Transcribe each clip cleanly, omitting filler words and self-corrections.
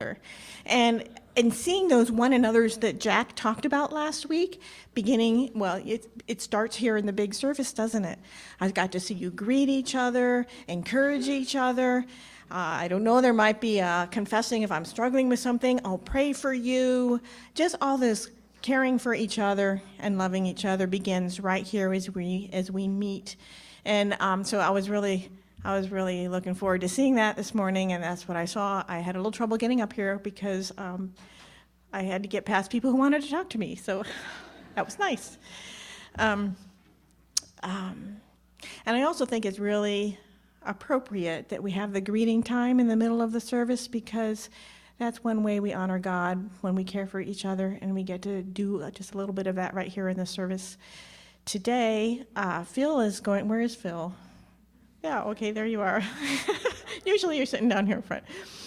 And seeing those one another's that Jack talked about last week, it starts here in the big service, doesn't it? I got to see you greet each other, encourage each other. I don't know, there might be confessing if I'm struggling with something, I'll pray for you. Just all this caring for each other and loving each other begins right here as we meet. And so I was really looking forward to seeing that this morning, and that's what I saw. I had a little trouble getting up here because I had to get past people who wanted to talk to me, so that was nice. And I also think it's really appropriate that we have the greeting time in the middle of the service, because that's one way we honor God, when we care for each other, and we get to do just a little bit of that right here in the service. Today, Phil is going. Where is Phil? Yeah, okay, there you are. Usually you're sitting down here in front.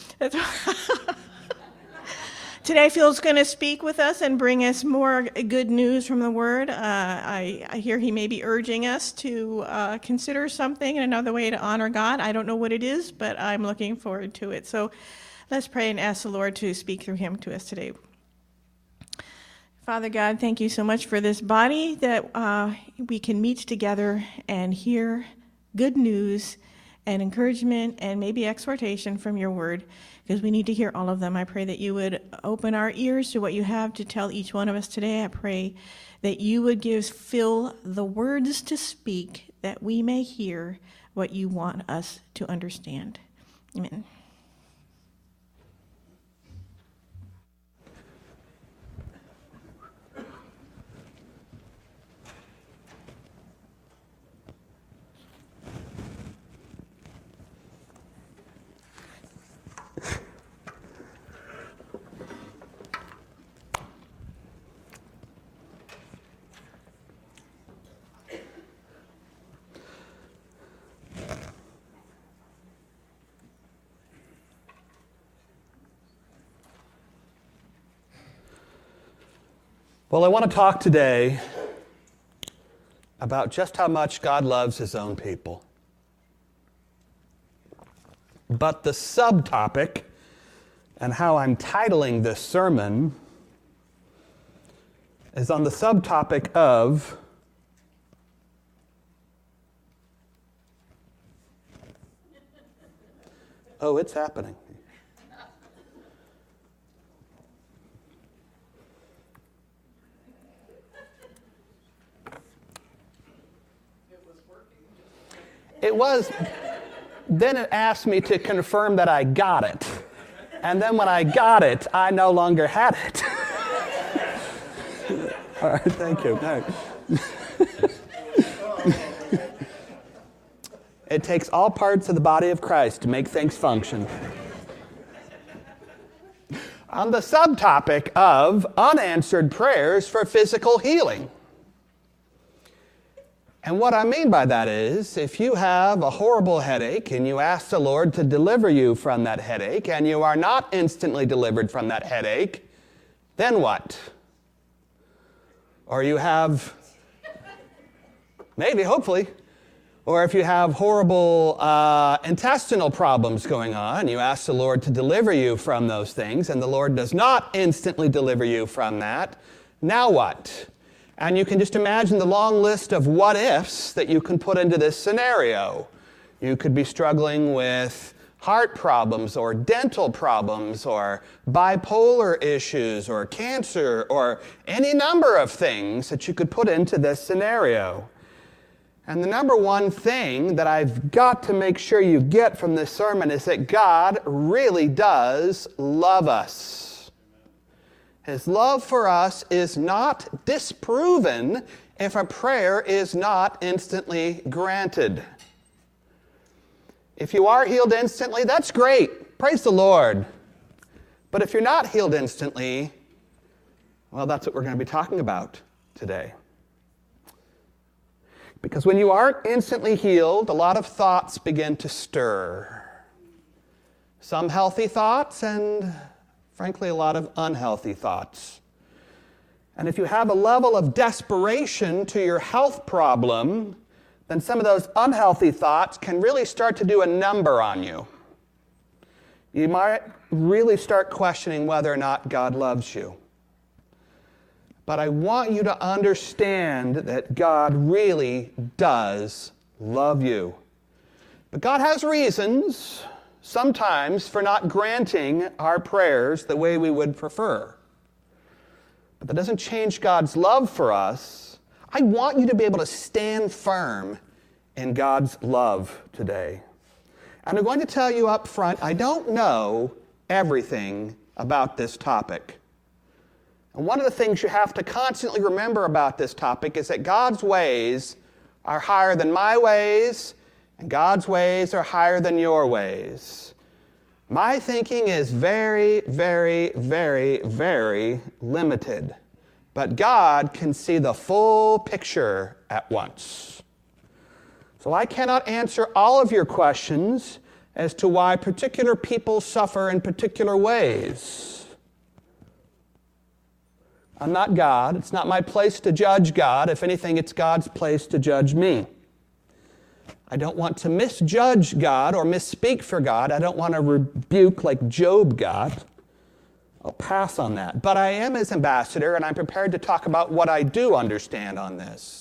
Today, Phil's going to speak with us and bring us more good news from the Word. I hear he may be urging us to consider something, another way to honor God. I don't know what it is, but I'm looking forward to it. So let's pray and ask the Lord to speak through him to us today. Father God, thank you so much for this body that we can meet together and hear good news and encouragement and maybe exhortation from your word, because we need to hear all of them. I pray that you would open our ears to what you have to tell each one of us today. I pray that you would give Phil the words to speak, that we may hear what you want us to understand. Amen. Well, I want to talk today about just how much God loves his own people. But the subtopic and how I'm titling this sermon is on the subtopic of oh, it's happening. It was, then it asked me to confirm that I got it. And then when I got it, I no longer had it. All right, thank you. All right. It takes all parts of the body of Christ to make things function. On the subtopic of unanswered prayers for physical healing. And what I mean by that is, if you have a horrible headache and you ask the Lord to deliver you from that headache, and you are not instantly delivered from that headache, then what? Or you have, maybe, hopefully, or if you have horrible intestinal problems going on, you ask the Lord to deliver you from those things, and the Lord does not instantly deliver you from that, now what? And you can just imagine the long list of what-ifs that you can put into this scenario. You could be struggling with heart problems or dental problems or bipolar issues or cancer or any number of things that you could put into this scenario. And the number one thing that I've got to make sure you get from this sermon is that God really does love us. His love for us is not disproven if a prayer is not instantly granted. If you are healed instantly, that's great. Praise the Lord. But if you're not healed instantly, well, that's what we're going to be talking about today. Because when you aren't instantly healed, a lot of thoughts begin to stir. Some healthy thoughts and, frankly, a lot of unhealthy thoughts. And if you have a level of desperation to your health problem, then some of those unhealthy thoughts can really start to do a number on you. You might really start questioning whether or not God loves you. But I want you to understand that God really does love you. But God has reasons, sometimes, for not granting our prayers the way we would prefer. But that doesn't change God's love for us. I want you to be able to stand firm in God's love today. And I'm going to tell you up front, I don't know everything about this topic. And one of the things you have to constantly remember about this topic is that God's ways are higher than my ways, and God's ways are higher than your ways. My thinking is very, very, very, very limited. But God can see the full picture at once. So I cannot answer all of your questions as to why particular people suffer in particular ways. I'm not God. It's not my place to judge God. If anything, it's God's place to judge me. I don't want to misjudge God or misspeak for God. I don't want to rebuke like Job got. I'll pass on that. But I am his ambassador, and I'm prepared to talk about what I do understand on this.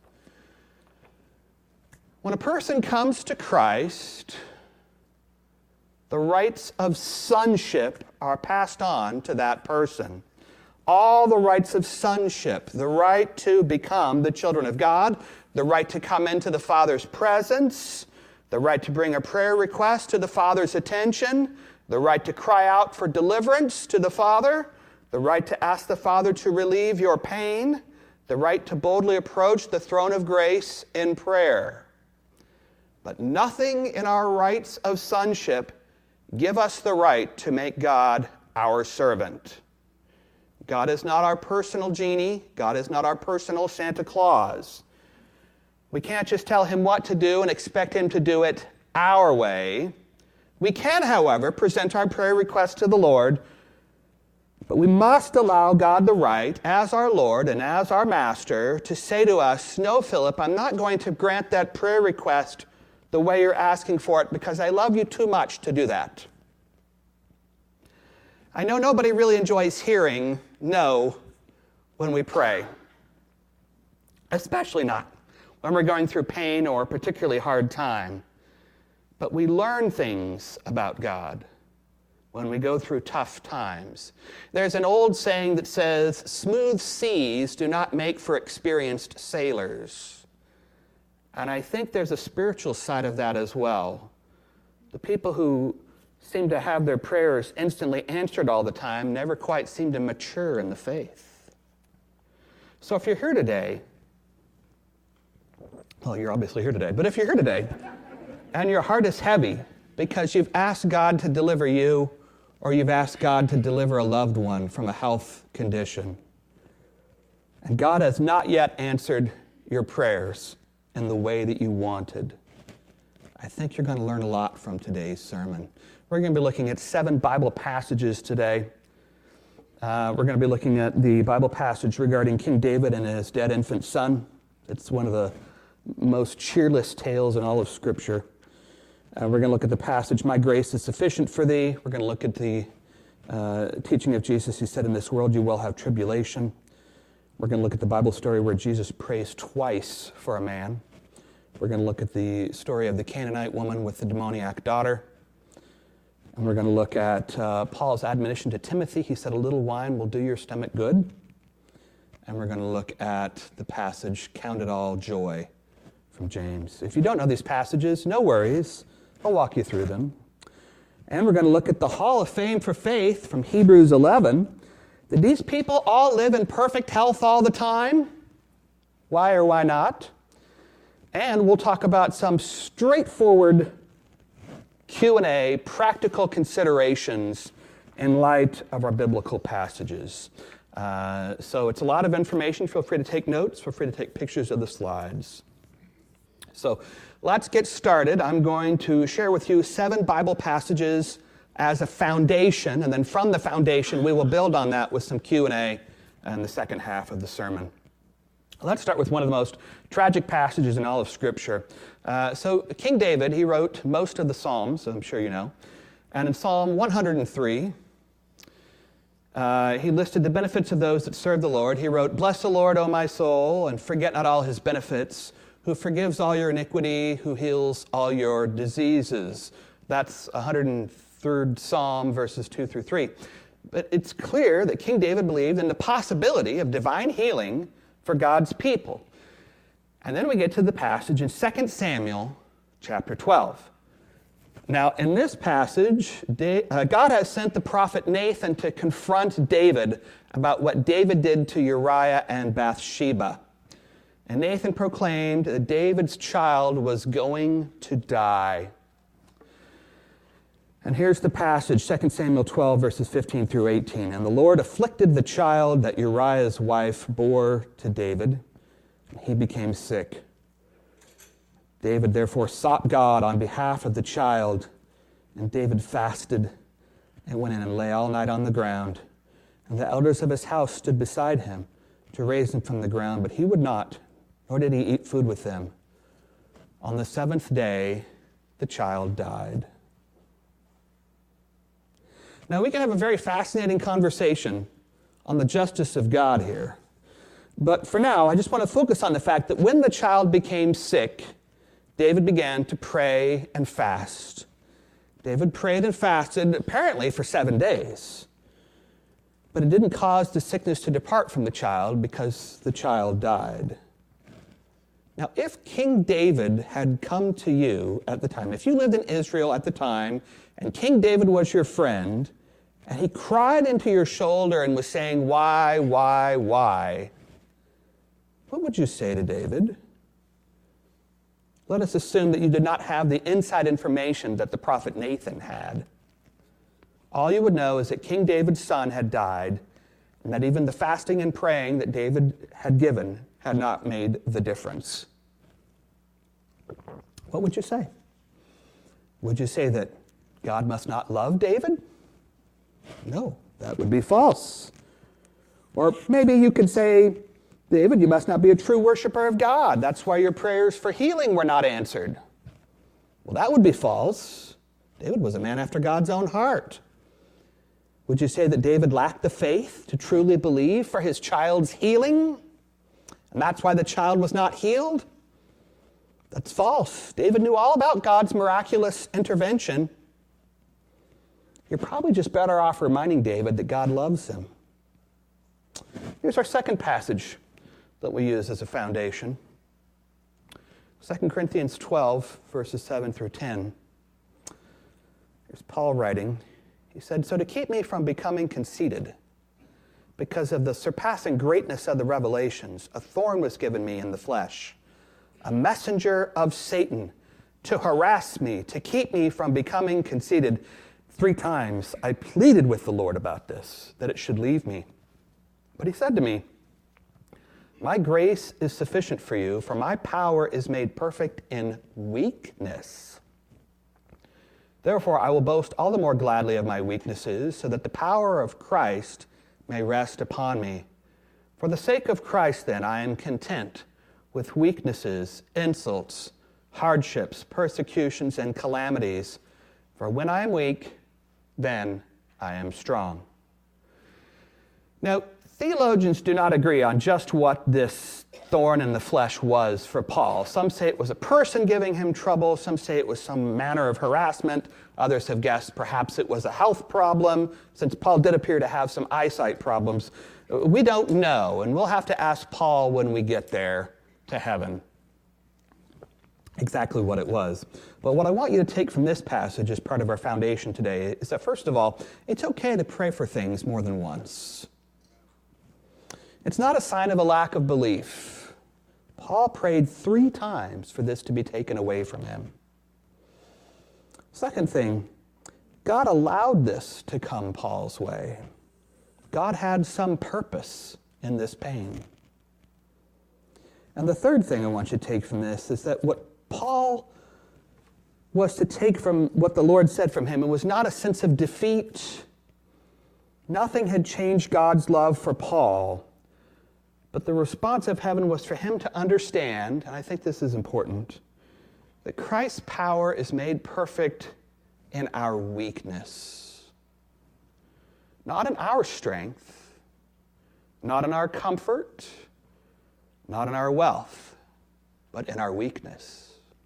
When a person comes to Christ, the rights of sonship are passed on to that person. All the rights of sonship, the right to become the children of God, the right to come into the Father's presence, the right to bring a prayer request to the Father's attention, the right to cry out for deliverance to the Father, the right to ask the Father to relieve your pain, the right to boldly approach the throne of grace in prayer. But nothing in our rights of sonship give us the right to make God our servant. God is not our personal genie. God is not our personal Santa Claus. We can't just tell him what to do and expect him to do it our way. We can, however, present our prayer request to the Lord, but we must allow God the right, as our Lord and as our Master, to say to us, no, Philip, I'm not going to grant that prayer request the way you're asking for it because I love you too much to do that. I know nobody really enjoys hearing no when we pray, especially not when we're going through pain or a particularly hard time. But we learn things about God when we go through tough times. There's an old saying that says, smooth seas do not make for experienced sailors. And I think there's a spiritual side of that as well. The people who seem to have their prayers instantly answered all the time never quite seem to mature in the faith. So if you're here today, well, you're obviously here today, but if you're here today and your heart is heavy because you've asked God to deliver you or you've asked God to deliver a loved one from a health condition, and God has not yet answered your prayers in the way that you wanted, I think you're going to learn a lot from today's sermon. We're going to be looking at 7 Bible passages today. We're going to be looking at the Bible passage regarding King David and his dead infant son. It's one of the most cheerless tales in all of Scripture. We're going to look at the passage, my grace is sufficient for thee. We're going to look at the teaching of Jesus. He said, in this world you will have tribulation. We're going to look at the Bible story where Jesus prays twice for a man. We're going to look at the story of the Canaanite woman with the demoniac daughter. And we're going to look at Paul's admonition to Timothy. He said, a little wine will do your stomach good. And we're going to look at the passage, count it all joy, from James. If you don't know these passages, no worries. I'll walk you through them. And we're going to look at the Hall of Fame for Faith from Hebrews 11. Did these people all live in perfect health all the time? Why or why not? And we'll talk about some straightforward Q&A, practical considerations in light of our biblical passages. So it's a lot of information. Feel free to take notes. Feel free to take pictures of the slides. So let's get started. I'm going to share with you 7 Bible passages as a foundation, and then from the foundation, we will build on that with some Q&A in the second half of the sermon. Let's start with one of the most tragic passages in all of Scripture. So King David, he wrote most of the Psalms, I'm sure you know. And in Psalm 103, he listed the benefits of those that serve the Lord. He wrote, "Bless the Lord, O my soul, and forget not all his benefits, who forgives all your iniquity, who heals all your diseases." That's 103rd Psalm, verses 2 through 3. But it's clear that King David believed in the possibility of divine healing for God's people. And then we get to the passage in 2 Samuel chapter 12. Now, in this passage, God has sent the prophet Nathan to confront David about what David did to Uriah and Bathsheba. And Nathan proclaimed that David's child was going to die. And here's the passage, 2 Samuel 12, verses 15 through 18. "And the Lord afflicted the child that Uriah's wife bore to David, and he became sick. David therefore sought God on behalf of the child, and David fasted and went in and lay all night on the ground. And the elders of his house stood beside him to raise him from the ground, but he would not, nor did he eat food with them. On the 7th day, the child died." Now, we can have a very fascinating conversation on the justice of God here. But for now, I just want to focus on the fact that when the child became sick, David began to pray and fast. David prayed and fasted, apparently for 7 days. But it didn't cause the sickness to depart from the child because the child died. Now, if King David had come to you at the time, if you lived in Israel at the time, and King David was your friend, and he cried into your shoulder and was saying, why, what would you say to David? Let us assume that you did not have the inside information that the prophet Nathan had. All you would know is that King David's son had died, and that even the fasting and praying that David had given had not made the difference. What would you say? Would you say that God must not love David? No, that would be false. Or maybe you could say, David, you must not be a true worshiper of God. That's why your prayers for healing were not answered. Well, that would be false. David was a man after God's own heart. Would you say that David lacked the faith to truly believe for his child's healing? And that's why the child was not healed? That's false. David knew all about God's miraculous intervention. You're probably just better off reminding David that God loves him. Here's our second passage that we use as a foundation. 2 Corinthians 12, verses 7 through 10. Here's Paul writing. He said, "So to keep me from becoming conceited, because of the surpassing greatness of the revelations, a thorn was given me in the flesh, a messenger of Satan, to harass me, to keep me from becoming conceited. 3 times I pleaded with the Lord about this, that it should leave me. But he said to me, 'My grace is sufficient for you, for my power is made perfect in weakness. Therefore, I will boast all the more gladly of my weaknesses, so that the power of Christ may rest upon me. For the sake of Christ, then, I am content with weaknesses, insults, hardships, persecutions, and calamities. For when I am weak, then I am strong.'" Now, theologians do not agree on just what this thorn in the flesh was for Paul. Some say it was a person giving him trouble. Some say it was some manner of harassment. Others have guessed perhaps it was a health problem, since Paul did appear to have some eyesight problems. We don't know, and we'll have to ask Paul when we get there to heaven exactly what it was. But what I want you to take from this passage as part of our foundation today is that, first of all, it's okay to pray for things more than once. It's not a sign of a lack of belief. Paul prayed 3 times for this to be taken away from him. Second thing, God allowed this to come Paul's way. God had some purpose in this pain. And the third thing I want you to take from this is that what Paul was to take from what the Lord said from him, it was not a sense of defeat. Nothing had changed God's love for Paul. But the response of heaven was for him to understand, and I think this is important, that Christ's power is made perfect in our weakness. Not in our strength, not in our comfort, not in our wealth, but in our weakness.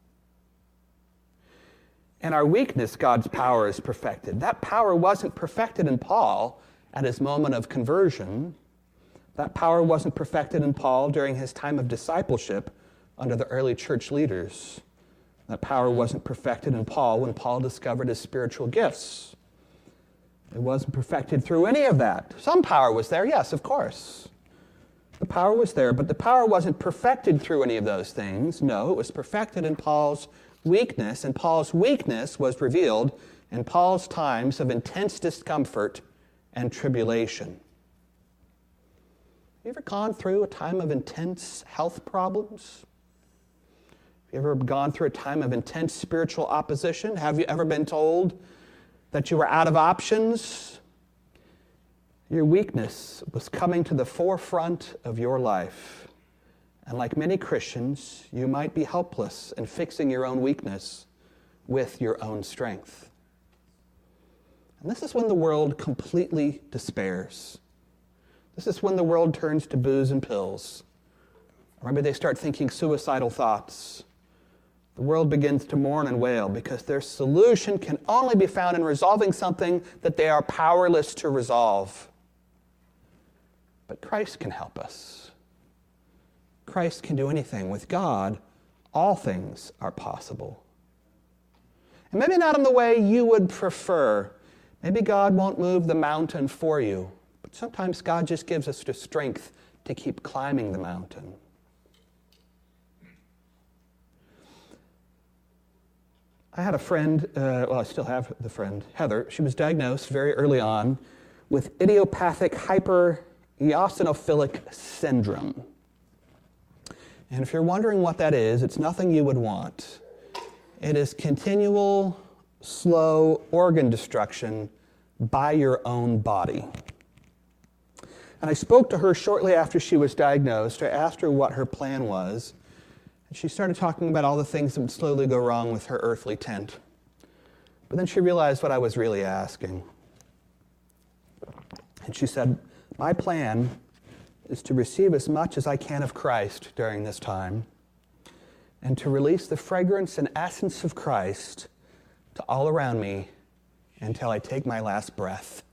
In our weakness, God's power is perfected. That power wasn't perfected in Paul at his moment of conversion. That power wasn't perfected in Paul during his time of discipleship under the early church leaders. That power wasn't perfected in Paul when Paul discovered his spiritual gifts. It wasn't perfected through any of that. Some power was there, yes, of course. The power was there, but the power wasn't perfected through any of those things. No, it was perfected in Paul's weakness, and Paul's weakness was revealed in Paul's times of intense discomfort and tribulation. Have you ever gone through a time of intense health problems? Have you ever gone through a time of intense spiritual opposition? Have you ever been told that you were out of options? Your weakness was coming to the forefront of your life. And like many Christians, you might be helpless in fixing your own weakness with your own strength. And this is when the world completely despairs. This is when the world turns to booze and pills. Or maybe they start thinking suicidal thoughts. The world begins to mourn and wail because their solution can only be found in resolving something that they are powerless to resolve. But Christ can help us. Christ can do anything. With God, all things are possible. And maybe not in the way you would prefer. Maybe God won't move the mountain for you. But sometimes God just gives us the strength to keep climbing the mountain. I had a friend, I still have the friend, Heather. She was diagnosed very early on with idiopathic hypereosinophilic syndrome. And if you're wondering what that is, it's nothing you would want. It is continual, slow organ destruction by your own body. And I spoke to her shortly after she was diagnosed. I asked her what her plan was. And she started talking about all the things that would slowly go wrong with her earthly tent. But then she realized what I was really asking. And she said, my plan is to receive as much as I can of Christ during this time and to release the fragrance and essence of Christ to all around me until I take my last breath.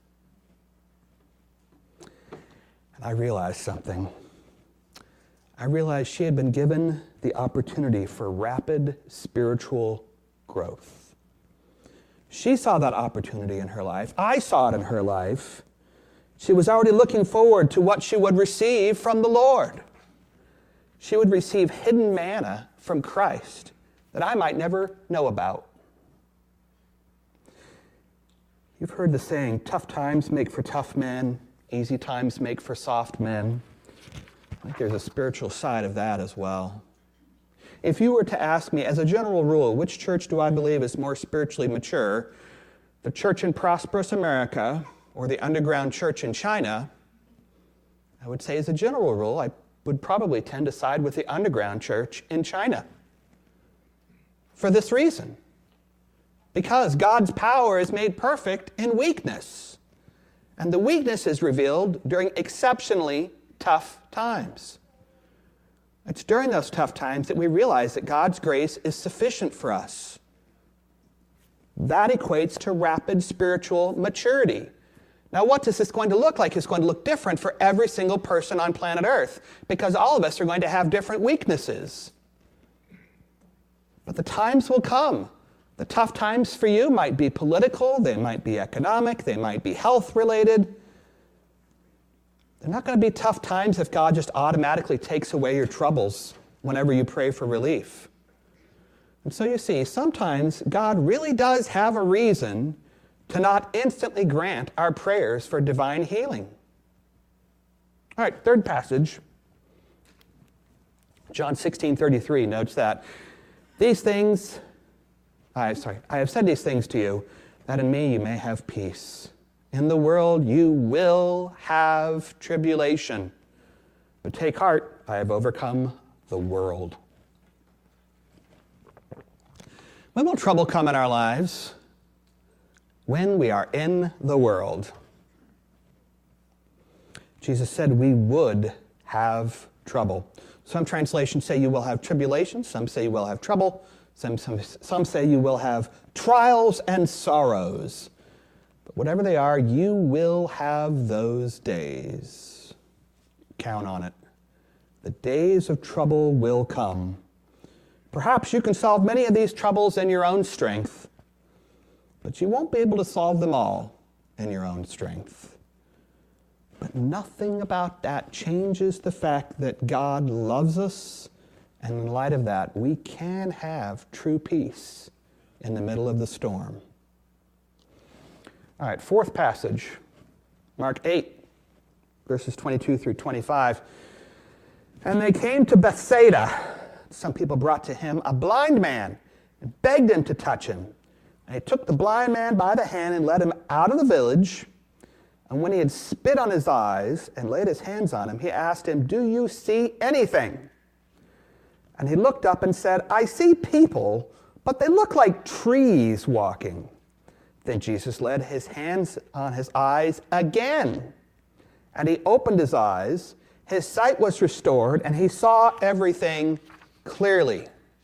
And I realized something. I realized she had been given the opportunity for rapid spiritual growth. She saw that opportunity in her life. I saw it in her life. She was already looking forward to what she would receive from the Lord. She would receive hidden manna from Christ that I might never know about. You've heard the saying, tough times make for tough men, easy times make for soft men. I think there's a spiritual side of that as well. If you were to ask me, as a general rule, which church do I believe is more spiritually mature, the church in prosperous America or the underground church in China, I would say as a general rule, I would probably tend to side with the underground church in China. For this reason, because God's power is made perfect in weakness. And the weakness is revealed during exceptionally tough times. It's during those tough times that we realize that God's grace is sufficient for us. That equates to rapid spiritual maturity. Now, what is this going to look like? It's going to look different for every single person on planet Earth because all of us are going to have different weaknesses. But the times will come. The tough times for you might be political, they might be economic, they might be health-related. They're not going to be tough times if God just automatically takes away your troubles whenever you pray for relief. And so you see, sometimes God really does have a reason to not instantly grant our prayers for divine healing. All right, third passage. John 16:33 notes that I have said these things to you, that in me you may have peace. In the world you will have tribulation. But take heart, I have overcome the world. When will trouble come in our lives? when we are in the world. Jesus said we would have trouble. Some translations say you will have tribulation. Some say you will have trouble. Some say you will have trials and sorrows. But whatever they are, you will have those days. Count on it. The days of trouble will come. Perhaps you can solve many of these troubles in your own strength, but you won't be able to solve them all in your own strength. But nothing about that changes the fact that God loves us, and in light of that, we can have true peace in the middle of the storm. All right, fourth passage, Mark 8, verses 22 through 25. And they came to Bethsaida. Some people brought to him a blind man and begged him to touch him. And he took the blind man by the hand and led him out of the village. And when he had spit on his eyes and laid his hands on him, he asked him, "Do you see anything?" And he looked up and said, "I see people, but they look like trees walking." Then Jesus laid his hands on his eyes again, and he opened his eyes. His sight was restored, and he saw everything clearly.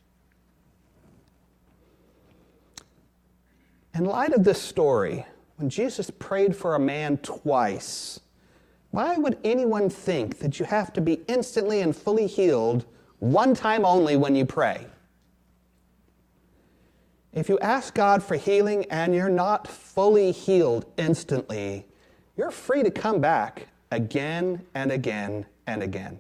In light of this story, when Jesus prayed for a man twice, why would anyone think that you have to be instantly and fully healed one time only when you pray? If you ask God for healing and you're not fully healed instantly, you're free to come back again and again and again.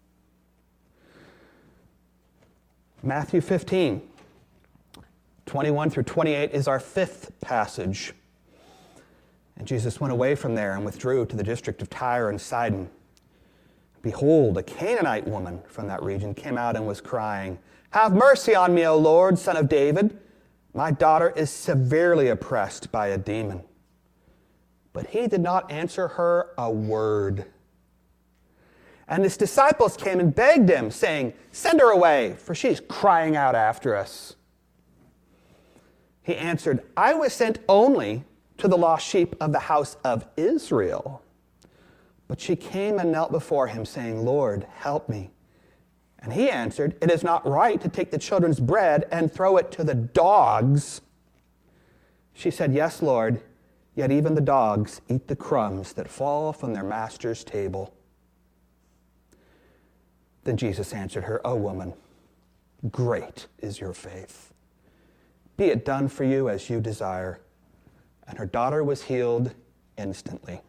Matthew 15, 21 through 28 is our fifth passage. And Jesus went away from there and withdrew to the district of Tyre and Sidon. Behold, a Canaanite woman from that region came out and was crying, "Have mercy on me, O Lord, Son of David. My daughter is severely oppressed by a demon." But he did not answer her a word. And his disciples came and begged him, saying, "Send her away, for she is crying out after us." He answered, "I was sent only to the lost sheep of the house of Israel." But she came and knelt before him, saying, "Lord, help me." And he answered, "It is not right to take the children's bread and throw it to the dogs." She said, "Yes, Lord, yet even the dogs eat the crumbs that fall from their master's table." Then Jesus answered her, "O woman, great is your faith. Be it done for you as you desire." And her daughter was healed instantly.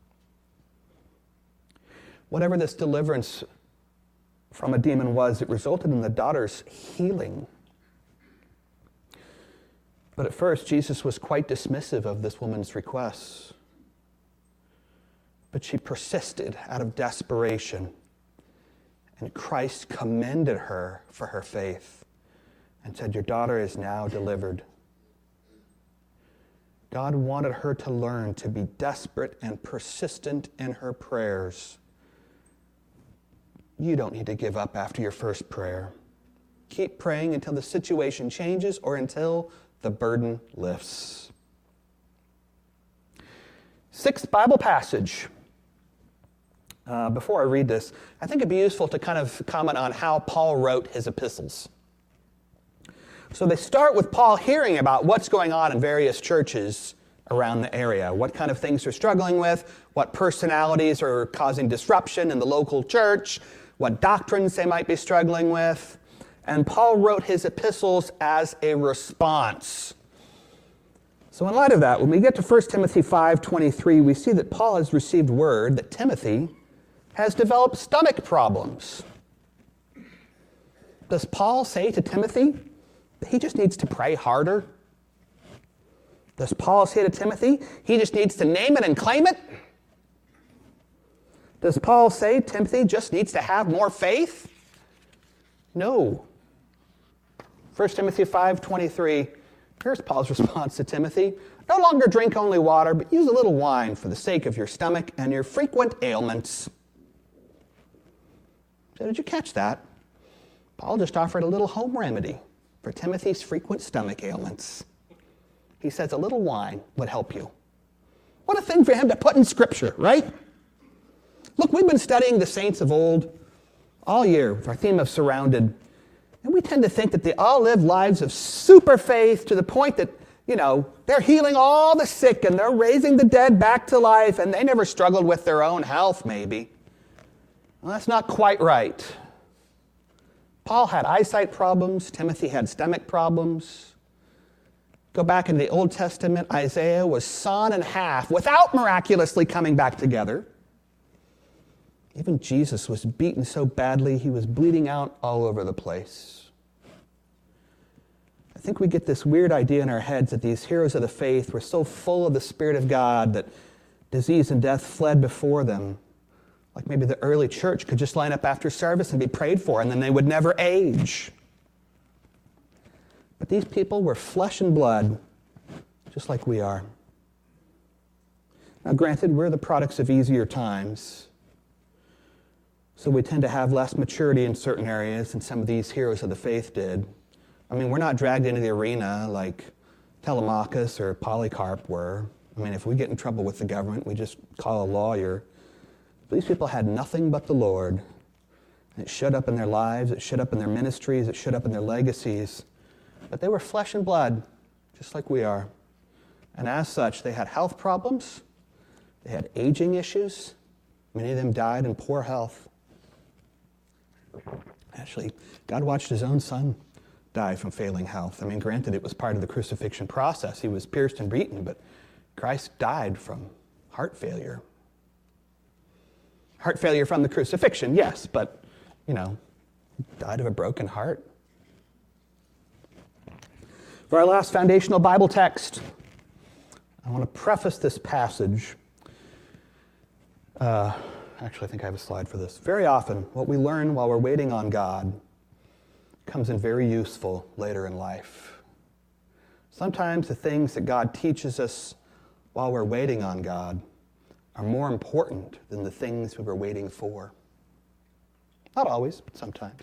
Whatever this deliverance from a demon was, it resulted in the daughter's healing. But at first, Jesus was quite dismissive of this woman's requests. But she persisted out of desperation, and Christ commended her for her faith and said, "Your daughter is now delivered." God wanted her to learn to be desperate and persistent in her prayers. You don't need to give up after your first prayer. Keep praying until the situation changes or until the burden lifts. Sixth Bible passage. Before I read this, I think it'd be useful to kind of comment on how Paul wrote his epistles. So they start with Paul hearing about what's going on in various churches around the area, what kind of things they're struggling with, what personalities are causing disruption in the local church, what doctrines they might be struggling with. And Paul wrote his epistles as a response. So in light of that, when we get to 1 Timothy 5:23, we see that Paul has received word that Timothy has developed stomach problems. Does Paul say to Timothy that he just needs to pray harder? Does Paul say to Timothy he just needs to name it and claim it? Does Paul say Timothy just needs to have more faith? No. 1 Timothy 5:23, here's Paul's response to Timothy. No longer drink only water, but use a little wine for the sake of your stomach and your frequent ailments. So did you catch that? Paul just offered a little home remedy for Timothy's frequent stomach ailments. he says a little wine would help you. What a thing for him to put in Scripture, right? Look, we've been studying the saints of old all year with our theme of surrounded. And we tend to think that they all live lives of super faith to the point that, they're healing all the sick and they're raising the dead back to life and they never struggled with their own health, maybe. Well, that's not quite right. Paul had eyesight problems. Timothy had stomach problems. Go back in the Old Testament, Isaiah was sawn in half without miraculously coming back together. Even Jesus was beaten so badly he was bleeding out all over the place. I think we get this weird idea in our heads that these heroes of the faith were so full of the Spirit of God that disease and death fled before them. Like maybe the early church could just line up after service and be prayed for, and then they would never age. But these people were flesh and blood, just like we are. Now, granted, we're the products of easier times, so we tend to have less maturity in certain areas than some of these heroes of the faith did. I mean, we're not dragged into the arena like Telemachus or Polycarp were. I mean, if we get in trouble with the government, we just call a lawyer. These people had nothing but the Lord. And it showed up in their lives, it showed up in their ministries, it showed up in their legacies. But they were flesh and blood, just like we are. And as such, they had health problems, they had aging issues. Many of them died in poor health. Actually, God watched his own son die from failing health. I mean, granted, it was part of the crucifixion process. He was pierced and beaten, but Christ died from heart failure. Heart failure from the crucifixion, yes, but, died of a broken heart. For our last foundational Bible text, I want to preface this passage. Actually, I think I have a slide for this. Very often, what we learn while we're waiting on God comes in very useful later in life. Sometimes the things that God teaches us while we're waiting on God are more important than the things we were waiting for. Not always, but sometimes.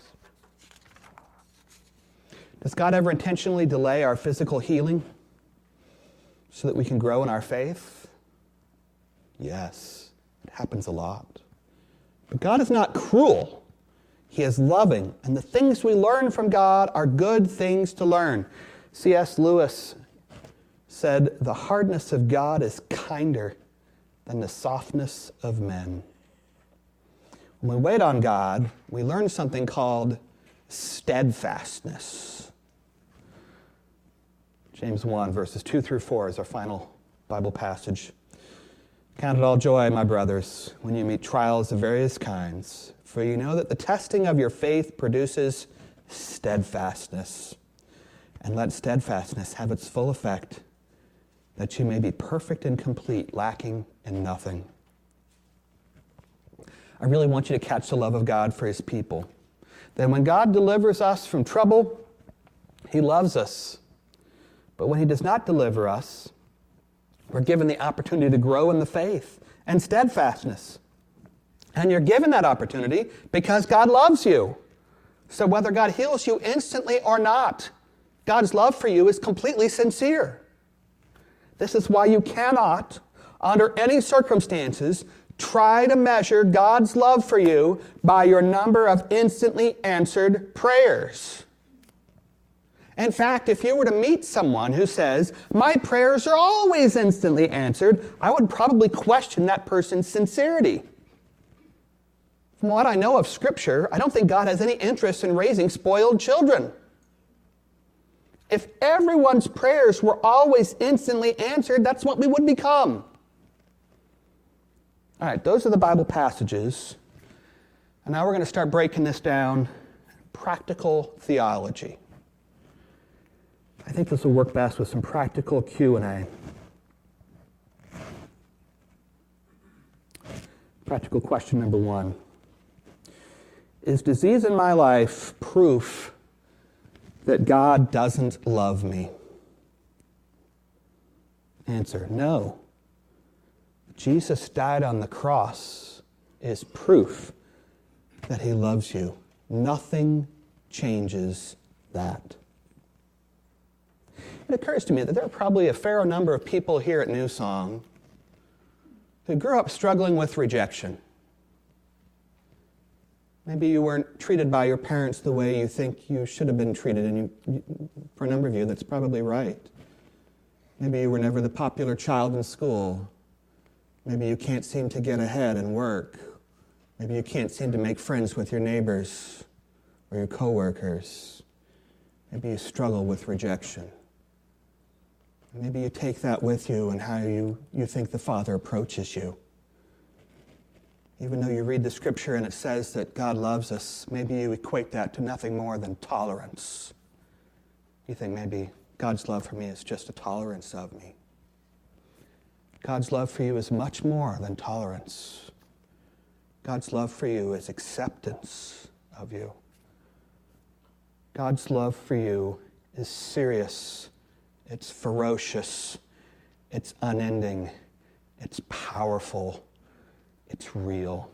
Does God ever intentionally delay our physical healing so that we can grow in our faith? Yes, it happens a lot. But God is not cruel. He is loving, and the things we learn from God are good things to learn. C.S. Lewis said, "The hardness of God is kinder than the softness of men." When we wait on God, we learn something called steadfastness. James 1, verses 2 through 4 is our final Bible passage. "Count it all joy, my brothers, when you meet trials of various kinds, for you know that the testing of your faith produces steadfastness. And let steadfastness have its full effect, that you may be perfect and complete, lacking in nothing." I really want you to catch the love of God for his people. That when God delivers us from trouble, he loves us. But when he does not deliver us, we're given the opportunity to grow in the faith and steadfastness. And you're given that opportunity because God loves you. So whether God heals you instantly or not, God's love for you is completely sincere. This is why you cannot, under any circumstances, try to measure God's love for you by your number of instantly answered prayers. In fact, if you were to meet someone who says, "My prayers are always instantly answered," I would probably question that person's sincerity. From what I know of Scripture, I don't think God has any interest in raising spoiled children. If everyone's prayers were always instantly answered, that's what we would become. All right, those are the Bible passages. And now we're going to start breaking this down. Practical theology. I think this will work best with some practical Q&A. Practical question number 1. Is disease in my life proof that God doesn't love me? Answer, no. Jesus died on the cross is proof that he loves you. Nothing changes that. it occurs to me that there are probably a fair number of people here at New Song who grew up struggling with rejection. Maybe you weren't treated by your parents the way you think you should have been treated, and for a number of you, that's probably right. Maybe you were never the popular child in school. Maybe you can't seem to get ahead in work. Maybe you can't seem to make friends with your neighbors or your coworkers. Maybe you struggle with rejection. Maybe you take that with you and how you think the Father approaches you. Even though you read the Scripture and it says that God loves us, maybe you equate that to nothing more than tolerance. You think maybe God's love for me is just a tolerance of me. God's love for you is much more than tolerance. God's love for you is acceptance of you. God's love for you is serious, it's ferocious, it's unending, it's powerful, it's real.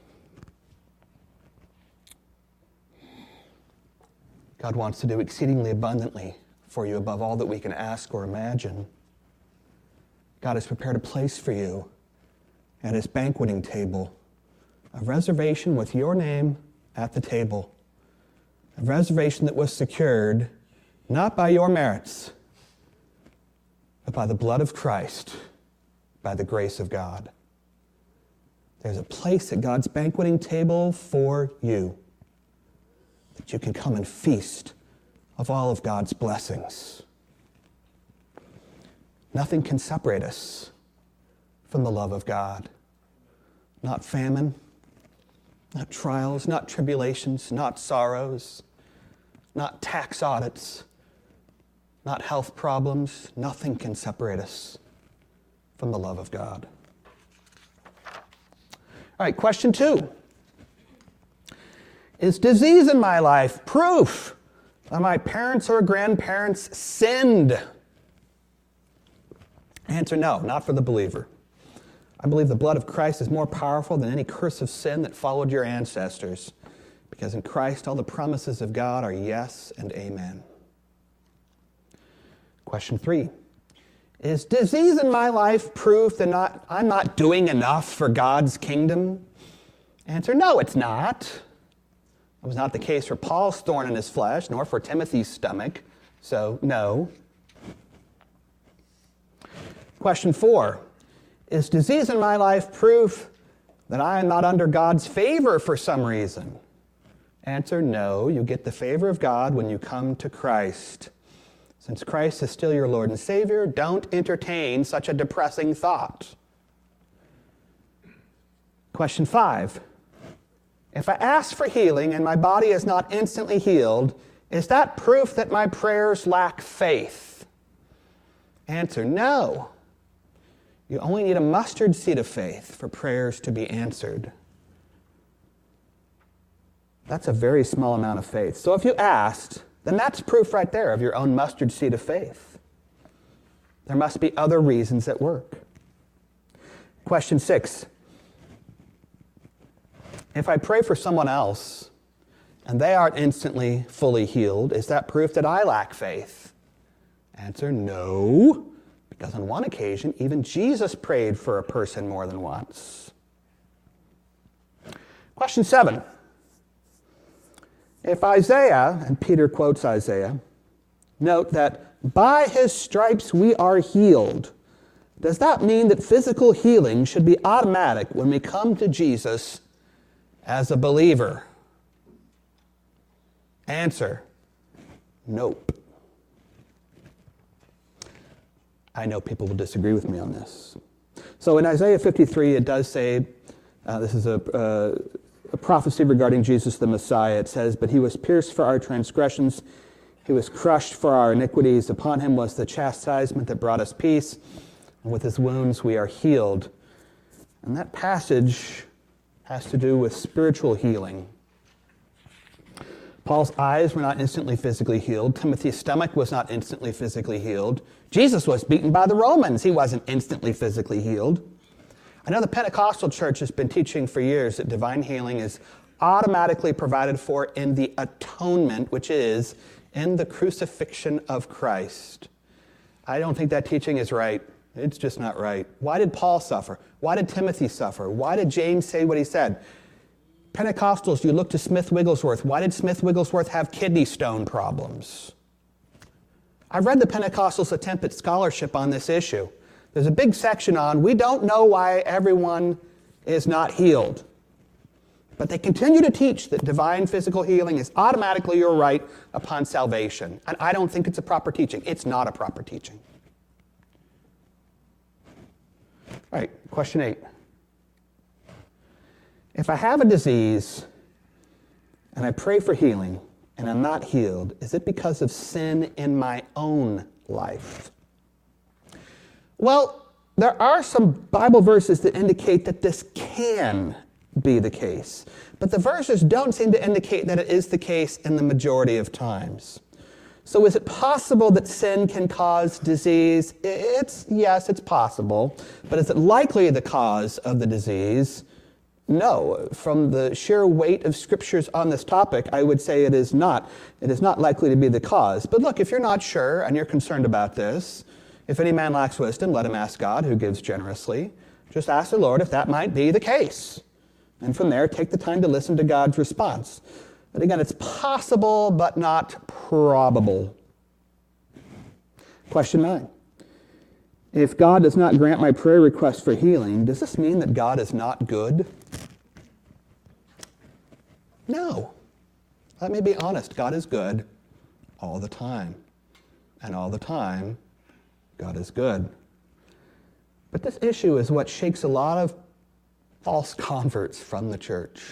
God wants to do exceedingly abundantly for you above all that we can ask or imagine. God has prepared a place for you at his banqueting table, a reservation with your name at the table, a reservation that was secured not by your merits, but by the blood of Christ, by the grace of God. There's a place at God's banqueting table for you that you can come and feast of all of God's blessings. Nothing can separate us from the love of God. Not famine, not trials, not tribulations, not sorrows, not tax audits, not health problems. Nothing can separate us from the love of God. All right, question 2. Is disease in my life proof that my parents or grandparents sinned? Answer: no, not for the believer. I believe the blood of Christ is more powerful than any curse of sin that followed your ancestors, because in Christ all the promises of God are yes and amen. Question 3. Is disease in my life proof that I'm not doing enough for God's kingdom? Answer: no, it's not. It was not the case for Paul's thorn in his flesh, nor for Timothy's stomach, so no. Question 4. Is disease in my life proof that I am not under God's favor for some reason? Answer: no, you get the favor of God when you come to Christ. Since Christ is still your Lord and Savior, don't entertain such a depressing thought. Question 5. If I ask for healing and my body is not instantly healed, is that proof that my prayers lack faith? Answer: no. You only need a mustard seed of faith for prayers to be answered. That's a very small amount of faith. So if you asked, then that's proof right there of your own mustard seed of faith. There must be other reasons at work. Question 6. If I pray for someone else and they aren't instantly fully healed, is that proof that I lack faith? Answer: no, because on one occasion, even Jesus prayed for a person more than once. Question 7. If Isaiah, and Peter quotes Isaiah, note that by his stripes we are healed, does that mean that physical healing should be automatic when we come to Jesus as a believer? Answer: nope. I know people will disagree with me on this. So in Isaiah 53, it does say, this is a prophecy regarding Jesus the Messiah. It says, "But he was pierced for our transgressions, he was crushed for our iniquities. Upon him was the chastisement that brought us peace, and with his wounds we are healed." And that passage has to do with spiritual healing. Paul's eyes were not instantly physically healed. Timothy's stomach was not instantly physically healed. Jesus was beaten by the Romans. He wasn't instantly physically healed. I know the Pentecostal church has been teaching for years that divine healing is automatically provided for in the atonement, which is in the crucifixion of Christ. I don't think that teaching is right. It's just not right. Why did Paul suffer? Why did Timothy suffer? Why did James say what he said? Pentecostals, you look to Smith Wigglesworth. Why did Smith Wigglesworth have kidney stone problems? I've read the Pentecostals' attempt at scholarship on this issue. There's a big section on, we don't know why everyone is not healed. But they continue to teach that divine physical healing is automatically your right upon salvation. And I don't think it's a proper teaching. It's not a proper teaching. All right, question 8. If I have a disease and I pray for healing and I'm not healed, is it because of sin in my own life? Well, there are some Bible verses that indicate that this can be the case. But the verses don't seem to indicate that it is the case in the majority of times. So is it possible that sin can cause disease? Yes, it's possible. But is it likely the cause of the disease? No. From the sheer weight of scriptures on this topic, I would say it is not. It is not likely to be the cause. But look, if you're not sure and you're concerned about this, if any man lacks wisdom, let him ask God, who gives generously. Just ask the Lord if that might be the case. And from there, take the time to listen to God's response. But again, it's possible, but not probable. Question 9. If God does not grant my prayer request for healing, does this mean that God is not good? No. Let me be honest. God is good all the time. And all the time, God is good. But this issue is what shakes a lot of false converts from the church.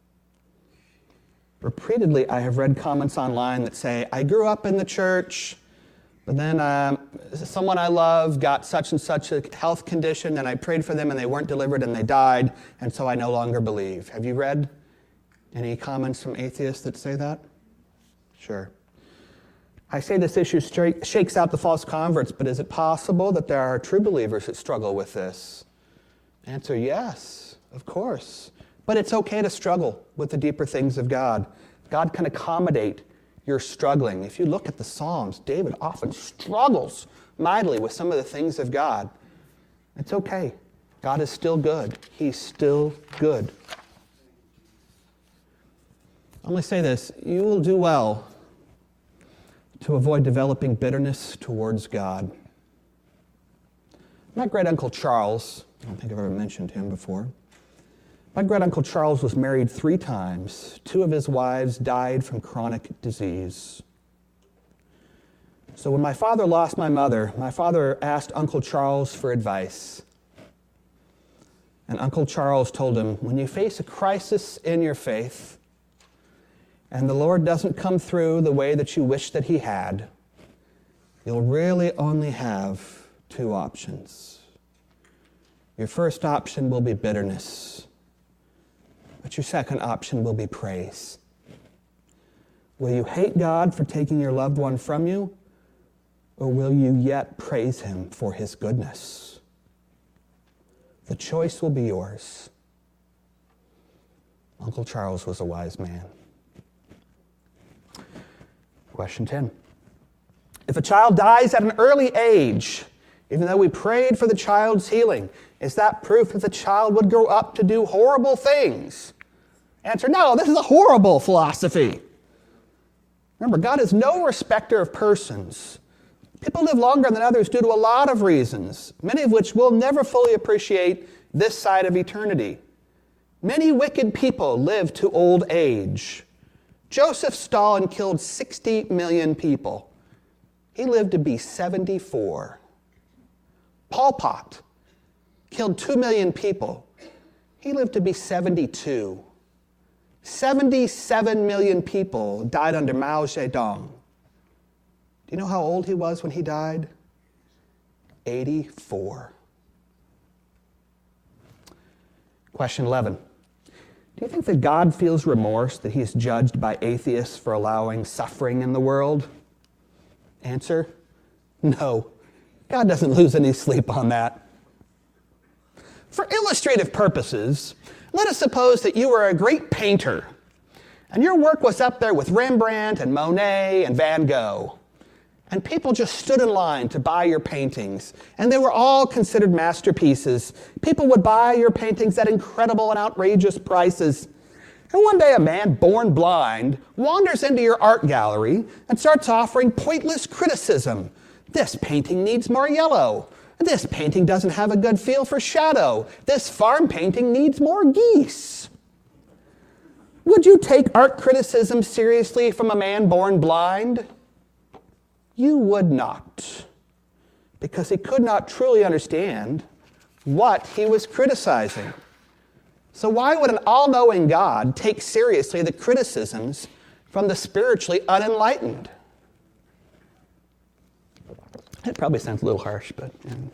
Repeatedly, I have read comments online that say, I grew up in the church, but then someone I love got such and such a health condition, and I prayed for them, and they weren't delivered, and they died, and so I no longer believe. Have you read any comments from atheists that say that? Sure. I say this issue shakes out the false converts, but is it possible that there are true believers that struggle with this? Answer, yes, of course. But it's okay to struggle with the deeper things of God. God can accommodate your struggling. If you look at the Psalms, David often struggles mightily with some of the things of God. It's okay. God is still good. He's still good. I only say this, you will do well to avoid developing bitterness towards God. My great-uncle Charles, I don't think I've ever mentioned him before. My great-uncle Charles was married 3 times. 2 of his wives died from chronic disease. So when my father lost my mother, my father asked Uncle Charles for advice. And Uncle Charles told him, when you face a crisis in your faith, and the Lord doesn't come through the way that you wish that he had, you'll really only have 2 options. Your first option will be bitterness. But your second option will be praise. Will you hate God for taking your loved one from you, or will you yet praise him for his goodness? The choice will be yours. Uncle Charles was a wise man. Question 10. If a child dies at an early age, even though we prayed for the child's healing, is that proof that the child would grow up to do horrible things? Answer, no, this is a horrible philosophy. Remember, God is no respecter of persons. People live longer than others due to a lot of reasons, many of which we'll never fully appreciate this side of eternity. Many wicked people live to old age. Joseph Stalin killed 60 million people. He lived to be 74. Pol Pot killed 2 million people. He lived to be 72. 77 million people died under Mao Zedong. Do you know how old he was when he died? 84. Question 11. Do you think that God feels remorse that he is judged by atheists for allowing suffering in the world? Answer, no. God doesn't lose any sleep on that. For illustrative purposes, let us suppose that you were a great painter, and your work was up there with Rembrandt and Monet and Van Gogh. And people just stood in line to buy your paintings. And they were all considered masterpieces. People would buy your paintings at incredible and outrageous prices. And one day a man born blind wanders into your art gallery and starts offering pointless criticism. This painting needs more yellow. This painting doesn't have a good feel for shadow. This farm painting needs more geese. Would you take art criticism seriously from a man born blind? You would not, because he could not truly understand what he was criticizing. So why would an all-knowing God take seriously the criticisms from the spiritually unenlightened? It probably sounds a little harsh, but...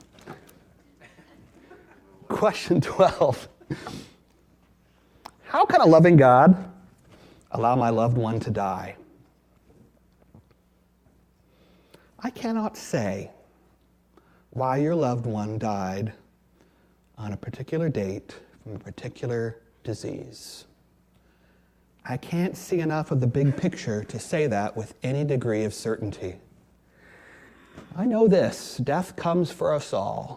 Question 12. How can a loving God allow my loved one to die? I cannot say why your loved one died on a particular date from a particular disease. I can't see enough of the big picture to say that with any degree of certainty. I know this, death comes for us all.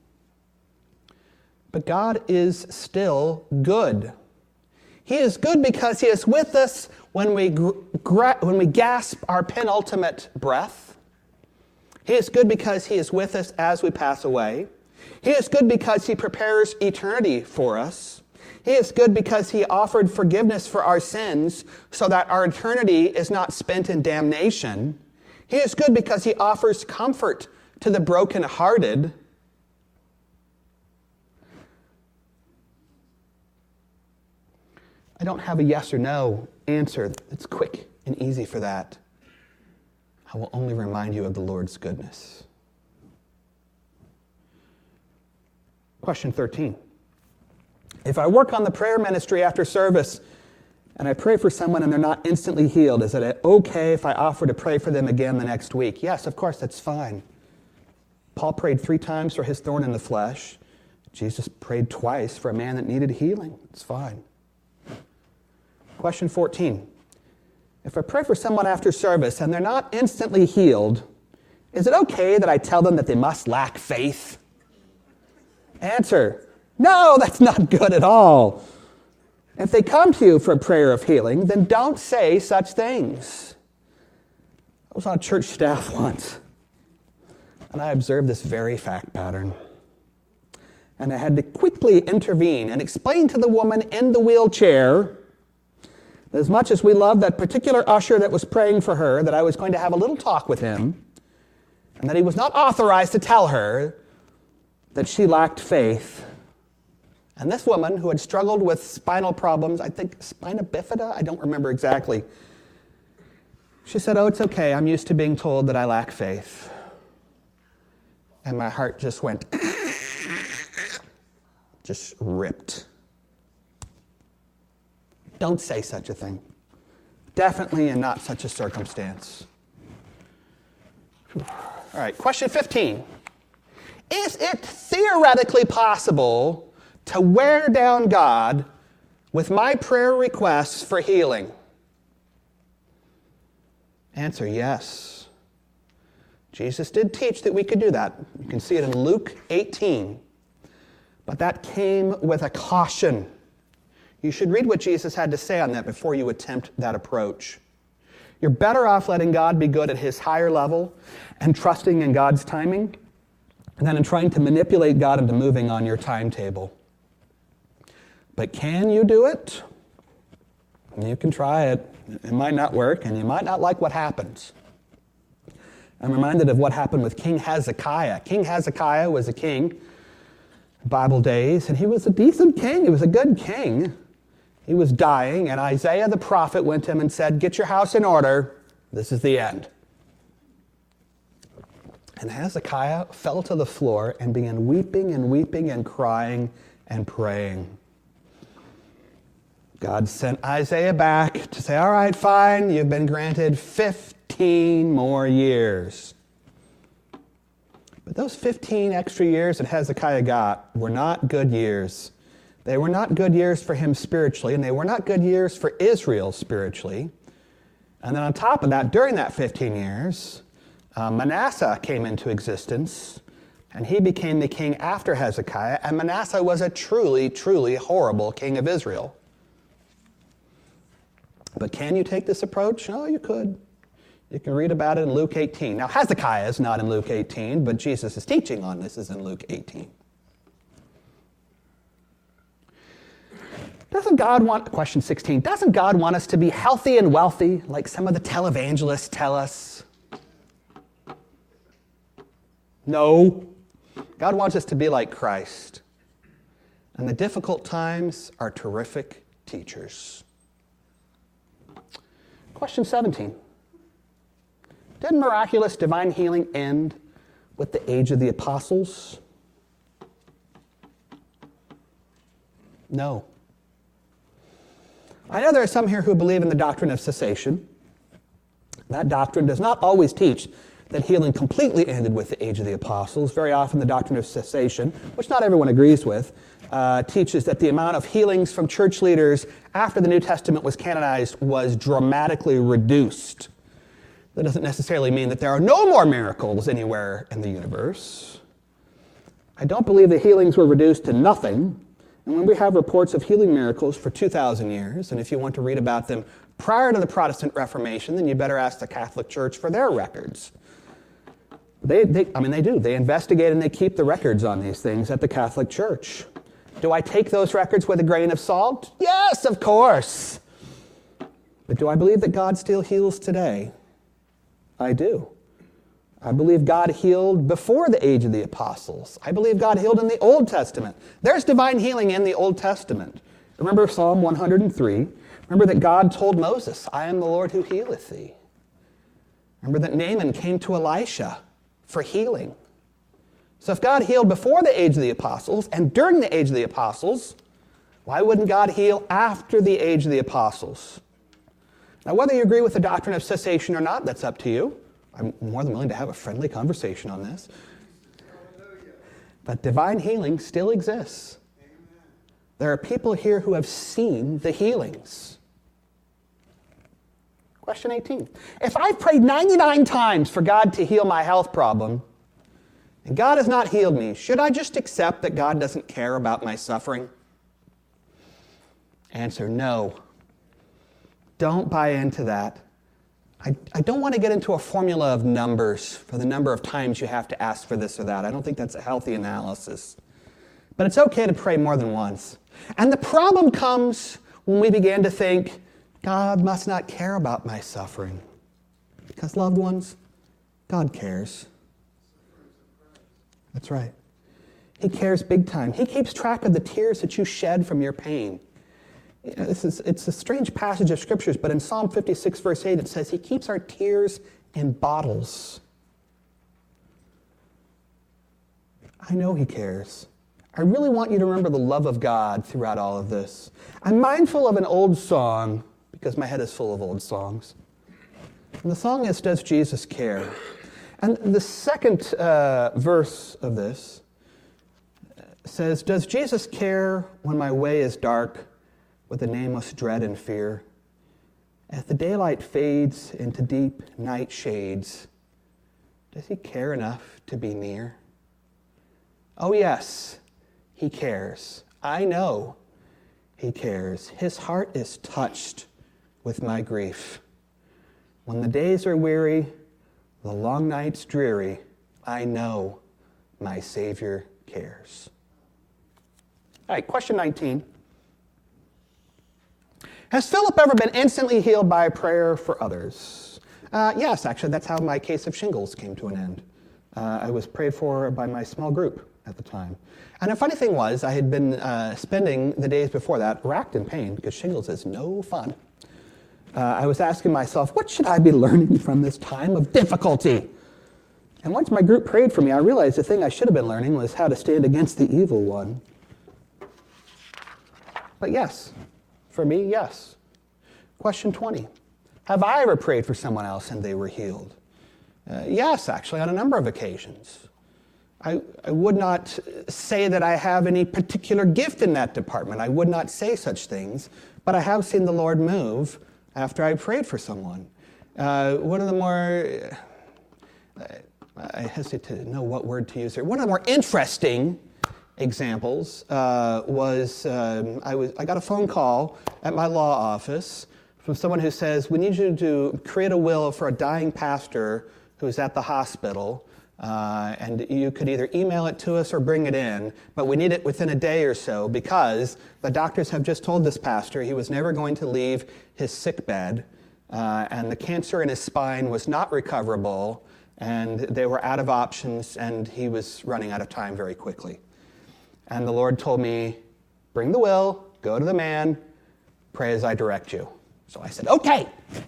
But God is still good. He is good because He is with us when we gasp our penultimate breath. He is good because He is with us as we pass away. He is good because He prepares eternity for us. He is good because He offered forgiveness for our sins so that our eternity is not spent in damnation. He is good because He offers comfort to the brokenhearted. I don't have a yes or no answer that's quick and easy for that. I will only remind you of the Lord's goodness. Question 13. If I work on the prayer ministry after service and I pray for someone and they're not instantly healed, is it okay if I offer to pray for them again the next week? Yes, of course, that's fine. Paul prayed 3 times for his thorn in the flesh. Jesus prayed twice for a man that needed healing. It's fine. Question 14. If I pray for someone after service and they're not instantly healed, is it okay that I tell them that they must lack faith? Answer, no, that's not good at all. If they come to you for a prayer of healing, then don't say such things. I was on a church staff once, and I observed this very fact pattern. And I had to quickly intervene and explain to the woman in the wheelchair, as much as we loved that particular usher that was praying for her, that I was going to have a little talk with him, and that he was not authorized to tell her that she lacked faith. And this woman, who had struggled with spinal problems, I think spina bifida, I don't remember exactly, she said, oh, it's okay, I'm used to being told that I lack faith. And my heart just went, just ripped. Don't say such a thing. Definitely in not such a circumstance. All right, question 15. Is it theoretically possible to wear down God with my prayer requests for healing? Answer, yes. Jesus did teach that we could do that. You can see it in Luke 18. But that came with a caution. You should read what Jesus had to say on that before you attempt that approach. You're better off letting God be good at His higher level and trusting in God's timing than in trying to manipulate God into moving on your timetable. But can you do it? You can try it. It might not work, and you might not like what happens. I'm reminded of what happened with King Hezekiah. King Hezekiah was a king, Bible days, and he was a decent king. He was a good king. He was dying, and Isaiah the prophet went to him and said, get your house in order. This is the end. And Hezekiah fell to the floor and began weeping and weeping and crying and praying. God sent Isaiah back to say, all right, fine, you've been granted 15 more years. But those 15 extra years that Hezekiah got were not good years. They were not good years for him spiritually, and they were not good years for Israel spiritually. And then on top of that, during that 15 years, Manasseh came into existence, and he became the king after Hezekiah, and Manasseh was a truly, truly horrible king of Israel. But can you take this approach? Oh, you could. You can read about it in Luke 18. Now, Hezekiah is not in Luke 18, but Jesus' teaching on this is in Luke 18. Question 16, doesn't God want us to be healthy and wealthy, like some of the televangelists tell us? No. God wants us to be like Christ. And the difficult times are terrific teachers. Question 17. Did miraculous divine healing end with the age of the apostles? No. I know there are some here who believe in the doctrine of cessation. That doctrine does not always teach that healing completely ended with the age of the apostles. Very often the doctrine of cessation, which not everyone agrees with, teaches that the amount of healings from church leaders after the New Testament was canonized was dramatically reduced. That doesn't necessarily mean that there are no more miracles anywhere in the universe. I don't believe the healings were reduced to nothing. And when we have reports of healing miracles for 2,000 years, and if you want to read about them prior to the Protestant Reformation, then you better ask the Catholic Church for their records. They do. They investigate and they keep the records on these things at the Catholic Church. Do I take those records with a grain of salt? Yes, of course. But do I believe that God still heals today? I do. I believe God healed before the age of the apostles. I believe God healed in the Old Testament. There's divine healing in the Old Testament. Remember Psalm 103? Remember that God told Moses, I am the Lord who healeth thee. Remember that Naaman came to Elisha for healing. So if God healed before the age of the apostles and during the age of the apostles, why wouldn't God heal after the age of the apostles? Now, whether you agree with the doctrine of cessation or not, that's up to you. I'm more than willing to have a friendly conversation on this. But divine healing still exists. There are people here who have seen the healings. Question 18. If I've prayed 99 times for God to heal my health problem, and God has not healed me, should I just accept that God doesn't care about my suffering? Answer, no. Don't buy into that. I don't want to get into a formula of numbers for the number of times you have to ask for this or that. I don't think that's a healthy analysis. But it's okay to pray more than once. And the problem comes when we begin to think, God must not care about my suffering. Because, loved ones, God cares. That's right. He cares big time. He keeps track of the tears that you shed from your pain. It's a strange passage of scriptures, but in Psalm 56, verse 8, it says, He keeps our tears in bottles. I know He cares. I really want you to remember the love of God throughout all of this. I'm mindful of an old song, because my head is full of old songs. And the song is, Does Jesus Care? And the second verse of this says, Does Jesus care when my way is dark, with a nameless dread and fear? As the daylight fades into deep night shades, does He care enough to be near? Oh yes, He cares. I know He cares. His heart is touched with my grief. When the days are weary, the long nights dreary, I know my Savior cares. All right, question 19. Has Philip ever been instantly healed by prayer for others? Yes, actually, that's how my case of shingles came to an end. I was prayed for by my small group at the time. And the funny thing was, I had been spending the days before that racked in pain, because shingles is no fun. I was asking myself, what should I be learning from this time of difficulty? And once my group prayed for me, I realized the thing I should have been learning was how to stand against the evil one. But yes, for me, yes. Question 20. Have I ever prayed for someone else and they were healed? Yes, actually, on a number of occasions. I would not say that I have any particular gift in that department. I would not say such things, but I have seen the Lord move after I prayed for someone. One of the more I hesitate to know what word to use here. One of the more interesting examples was I got a phone call at my law office from someone who says, we need you to create a will for a dying pastor who's at the hospital, and you could either email it to us or bring it in, but we need it within a day or so because the doctors have just told this pastor he was never going to leave his sick bed, and the cancer in his spine was not recoverable, and they were out of options, and he was running out of time very quickly. And the Lord told me, bring the will, go to the man, pray as I direct you. So I said, okay.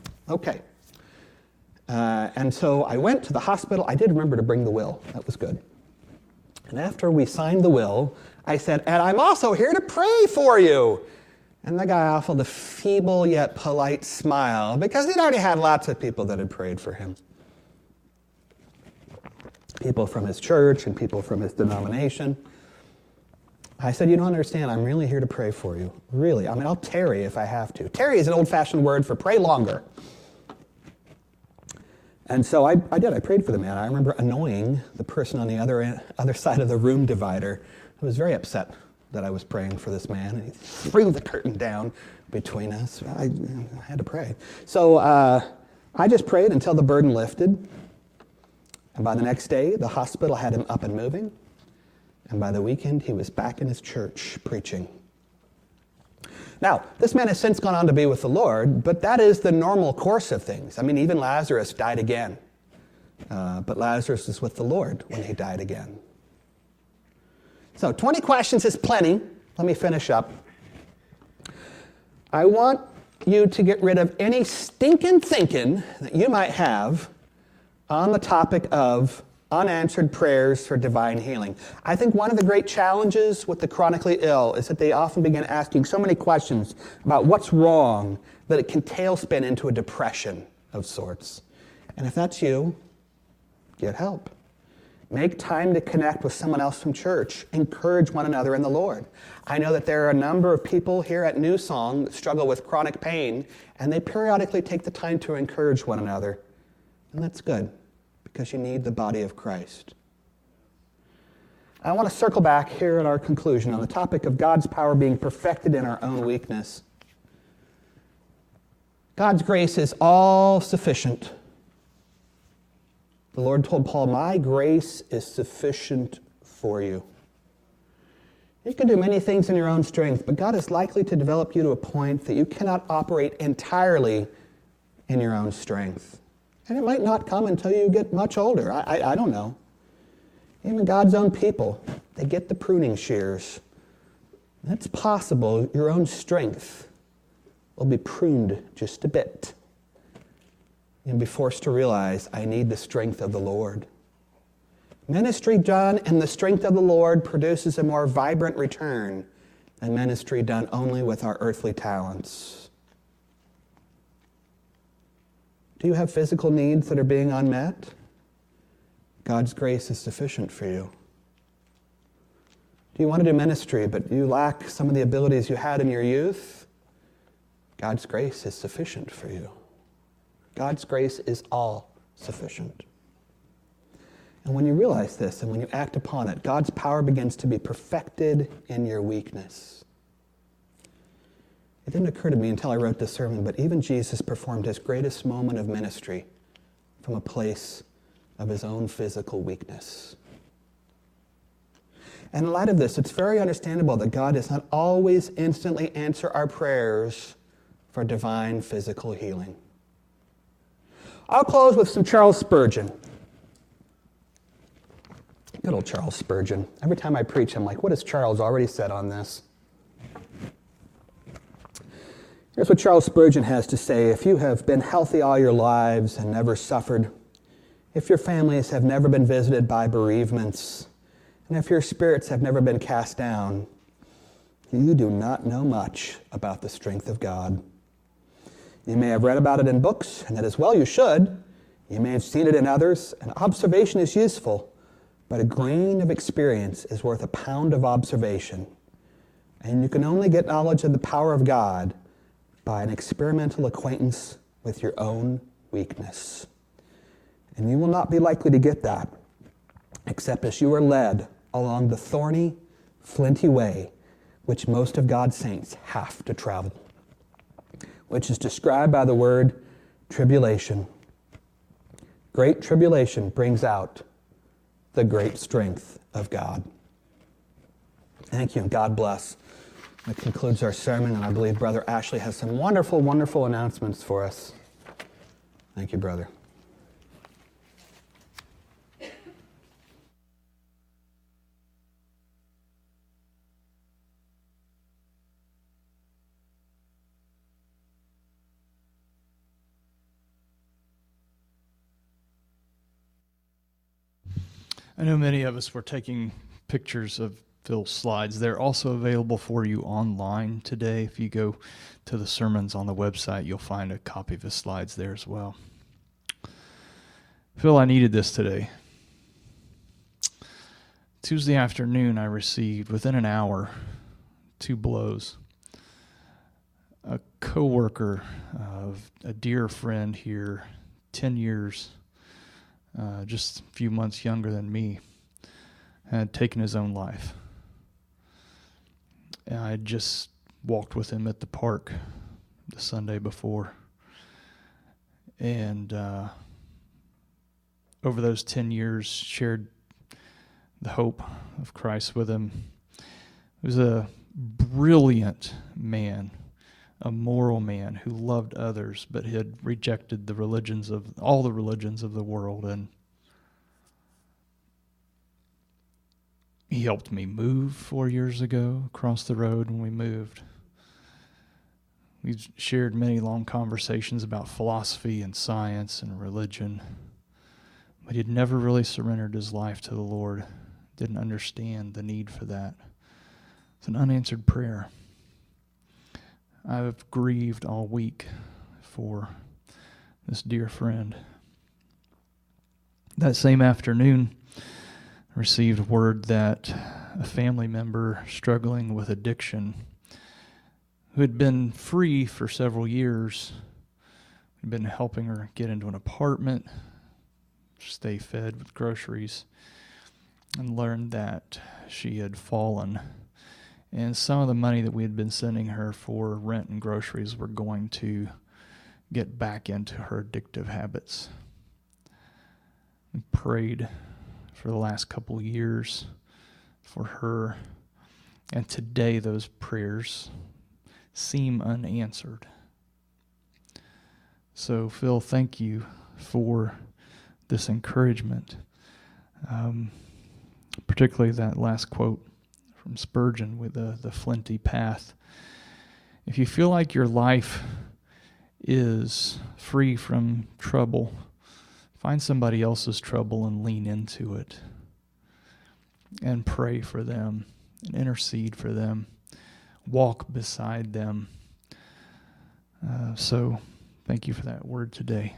And so I went to the hospital. I did remember to bring the will. That was good. And after we signed the will, I said, and I'm also here to pray for you. And the guy offered a feeble yet polite smile because he'd already had lots of people that had prayed for him. People from his church and people from his denomination. I said, you don't understand, I'm really here to pray for you. Really. I mean, I'll tarry if I have to. Tarry is an old-fashioned word for pray longer. And so I did. I prayed for the man. I remember annoying the person on the other side of the room divider who was very upset that I was praying for this man. And he threw the curtain down between us. I had to pray. So I just prayed until the burden lifted. And by the next day, the hospital had him up and moving. And by the weekend, he was back in his church preaching. Now, this man has since gone on to be with the Lord, but that is the normal course of things. I mean, even Lazarus died again. But Lazarus was with the Lord when he died again. So 20 questions is plenty. Let me finish up. I want you to get rid of any stinking thinking that you might have on the topic of unanswered prayers for divine healing. I think one of the great challenges with the chronically ill is that they often begin asking so many questions about what's wrong that it can tailspin into a depression of sorts. And if that's you, get help. Make time to connect with someone else from church. Encourage one another in the Lord. I know that there are a number of people here at New Song that struggle with chronic pain, and they periodically take the time to encourage one another. And that's good, because you need the body of Christ. I want to circle back here at our conclusion on the topic of God's power being perfected in our own weakness. God's grace is all sufficient. The Lord told Paul, my grace is sufficient for you. You can do many things in your own strength, but God is likely to develop you to a point that you cannot operate entirely in your own strength. And it might not come until you get much older. I don't know. Even God's own people, they get the pruning shears. It's possible your own strength will be pruned just a bit. And be forced to realize, I need the strength of the Lord. Ministry done in the strength of the Lord produces a more vibrant return than ministry done only with our earthly talents. Do you have physical needs that are being unmet? God's grace is sufficient for you. Do you want to do ministry, but you lack some of the abilities you had in your youth? God's grace is sufficient for you. God's grace is all sufficient. And when you realize this and when you act upon it, God's power begins to be perfected in your weakness. It didn't occur to me until I wrote this sermon, but even Jesus performed his greatest moment of ministry from a place of his own physical weakness. And in light of this, it's very understandable that God does not always instantly answer our prayers for divine physical healing. I'll close with some Charles Spurgeon. Good old Charles Spurgeon. Every time I preach, I'm like, what has Charles already said on this? Here's what Charles Spurgeon has to say. If you have been healthy all your lives and never suffered, if your families have never been visited by bereavements, and if your spirits have never been cast down, you do not know much about the strength of God. You may have read about it in books, and that is well you should. You may have seen it in others, and observation is useful, but a grain of experience is worth a pound of observation. And you can only get knowledge of the power of God by an experimental acquaintance with your own weakness. And you will not be likely to get that except as you are led along the thorny, flinty way which most of God's saints have to travel, which is described by the word tribulation. Great tribulation brings out the great strength of God. Thank you, and God bless. That concludes our sermon, and I believe Brother Ashley has some wonderful, wonderful announcements for us. Thank you, brother. I know many of us were taking pictures of Phil's slides. They're also available for you online today. If you go to the sermons on the website, you'll find a copy of his slides there as well. Phil, I needed this today. Tuesday afternoon, I received, within an hour, 2 blows. A coworker of a dear friend here, 10 years, just a few months younger than me, had taken his own life. And I had just walked with him at the park the Sunday before. And over those 10 years, shared the hope of Christ with him. He was a brilliant man, a moral man who loved others, but had rejected the religions of all the religions of the world. And he helped me move 4 years ago across the road when we moved. We shared many long conversations about philosophy and science and religion, but he'd never really surrendered his life to the Lord, didn't understand the need for that. It's an unanswered prayer. I've grieved all week for this dear friend. That same afternoon, I received word that a family member struggling with addiction, who had been free for several years, had been helping her get into an apartment, stay fed with groceries, and learned that she had fallen. And some of the money that we had been sending her for rent and groceries were going to get back into her addictive habits. We prayed for the last couple of years for her, and today those prayers seem unanswered. So, Phil, thank you for this encouragement, particularly that last quote from Spurgeon with the flinty path. If you feel like your life is free from trouble, find somebody else's trouble and lean into it and pray for them and intercede for them. Walk beside them. So thank you for that word today.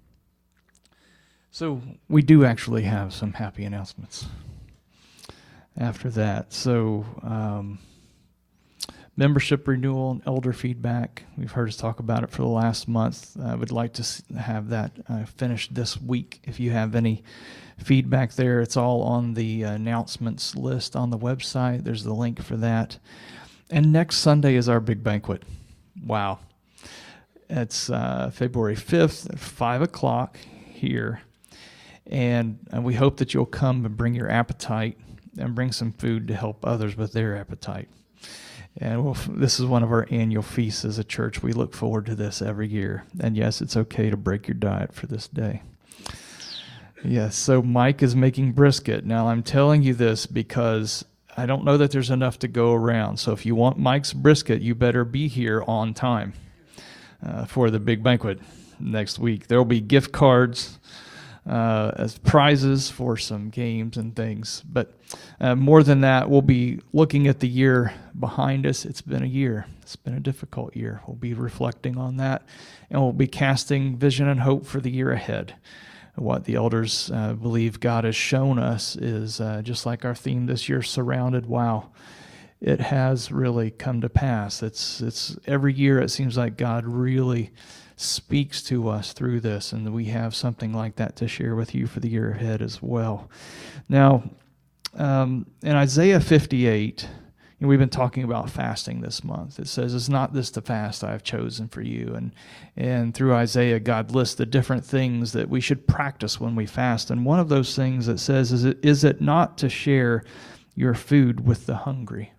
So we do actually have some happy announcements after that. So membership renewal and elder feedback. We've heard us talk about it for the last month. I would like to have that finished this week. If you have any feedback there, it's all on the announcements list on the website. There's the link for that. And next Sunday is our big banquet. Wow. It's February 5th at 5 o'clock here. And we hope that you'll come and bring your appetite and bring some food to help others with their appetite. And this is one of our annual feasts as a church. We look forward to this every year. And yes, it's okay to break your diet for this day. Yes, so Mike is making brisket. Now, I'm telling you this because I don't know that there's enough to go around. So if you want Mike's brisket, you better be here on time for the big banquet next week. There will be gift cards as prizes for some games and things. But more than that, we'll be looking at the year behind us. It's been a year. It's been a difficult year. We'll be reflecting on that, and we'll be casting vision and hope for the year ahead. What the elders believe God has shown us is just like our theme this year, Surrounded. Wow, it has really come to pass. It's every year it seems like God really speaks to us through this, and we have something like that to share with you for the year ahead as well. Now, in Isaiah 58, we've been talking about fasting this month. It says, "It's not this the fast I have chosen for you." And through Isaiah, God lists the different things that we should practice when we fast. And one of those things that says, is it not to share your food with the hungry?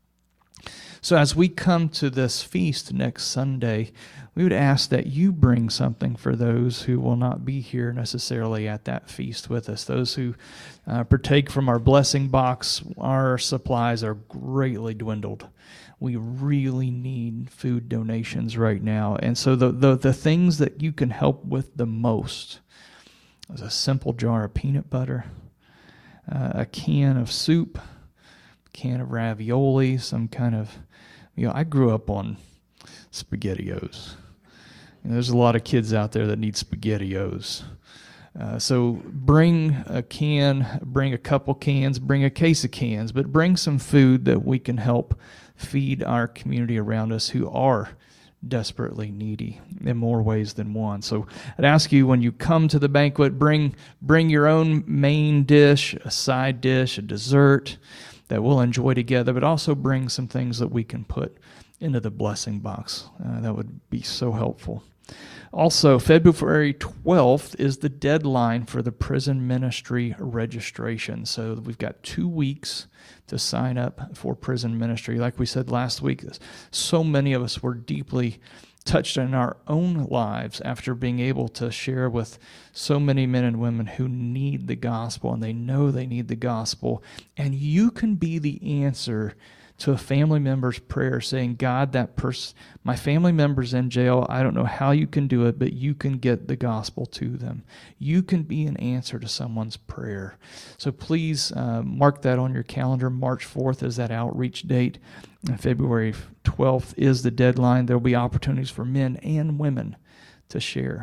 So as we come to this feast next Sunday, we would ask that you bring something for those who will not be here necessarily at that feast with us. Those who partake from our blessing box, our supplies are greatly dwindled. We really need food donations right now. And so the things that you can help with the most is a simple jar of peanut butter, a can of soup, can of ravioli, some kind of, I grew up on SpaghettiOs. There's a lot of kids out there that need SpaghettiOs. So bring a can, bring a couple cans, bring a case of cans, but bring some food that we can help feed our community around us who are desperately needy in more ways than one. So I'd ask you, when you come to the banquet, bring your own main dish, a side dish, a dessert that we'll enjoy together, but also bring some things that we can put into the blessing box. That would be so helpful. Also, February 12th is the deadline for the prison ministry registration. So we've got 2 weeks to sign up for prison ministry. Like we said last week, so many of us were deeply touched in our own lives after being able to share with so many men and women who need the gospel, and they know they need the gospel. And you can be the answer to a family member's prayer saying, "God, my family member's in jail. I don't know how you can do it, but you can get the gospel to them." You can be an answer to someone's prayer. So please mark that on your calendar. March 4th is that outreach date. And February 12th is the deadline. There will be opportunities for men and women to share.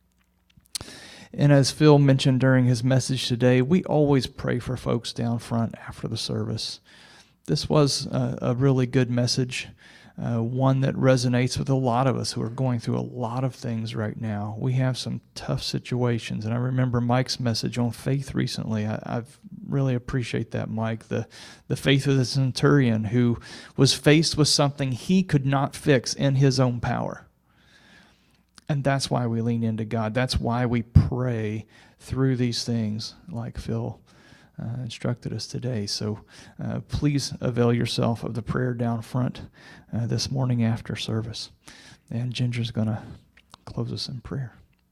And as Phil mentioned during his message today, we always pray for folks down front after the service. This was a really good message, one that resonates with a lot of us who are going through a lot of things right now. We have some tough situations, and I remember Mike's message on faith recently. I've really appreciate that, Mike, the faith of the centurion who was faced with something he could not fix in his own power. And that's why we lean into God. That's why we pray through these things like Phil instructed us today. So please avail yourself of the prayer down front this morning after service. And Ginger's going to close us in prayer.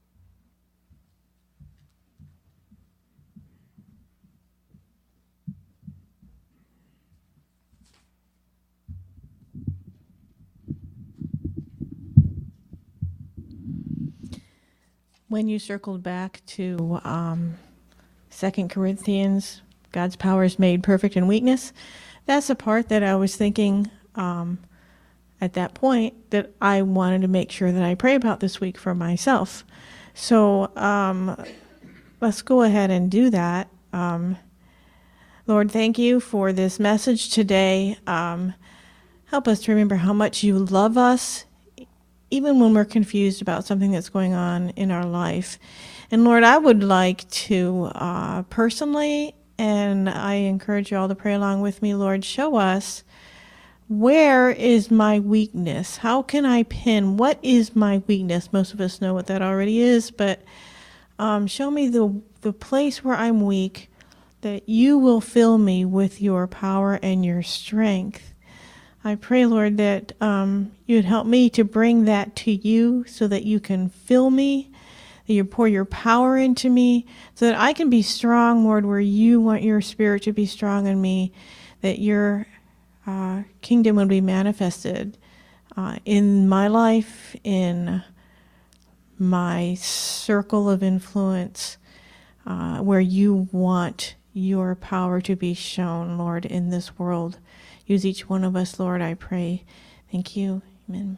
When you circled back to 2 Corinthians, God's power is made perfect in weakness, that's the part that I was thinking at that point that I wanted to make sure that I pray about this week for myself. So let's go ahead and do that. Lord, thank you for this message today. Help us to remember how much you love us, even when we're confused about something that's going on in our life. And Lord, I would like to personally, and I encourage you all to pray along with me, Lord, show us, where is my weakness? How can I pin what is my weakness? Most of us know what that already is, but show me the place where I'm weak, that you will fill me with your power and your strength. I pray, Lord, that you'd help me to bring that to you so that you can fill me, that you pour your power into me, so that I can be strong, Lord, where you want your spirit to be strong in me, that your kingdom would be manifested in my life, in my circle of influence, where you want your power to be shown, Lord, in this world. Use each one of us, Lord, I pray. Thank you. Amen.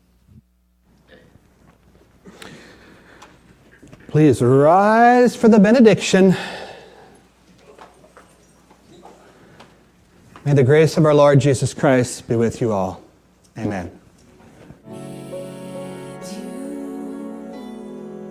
Please rise for the benediction. May the grace of our Lord Jesus Christ be with you all. Amen.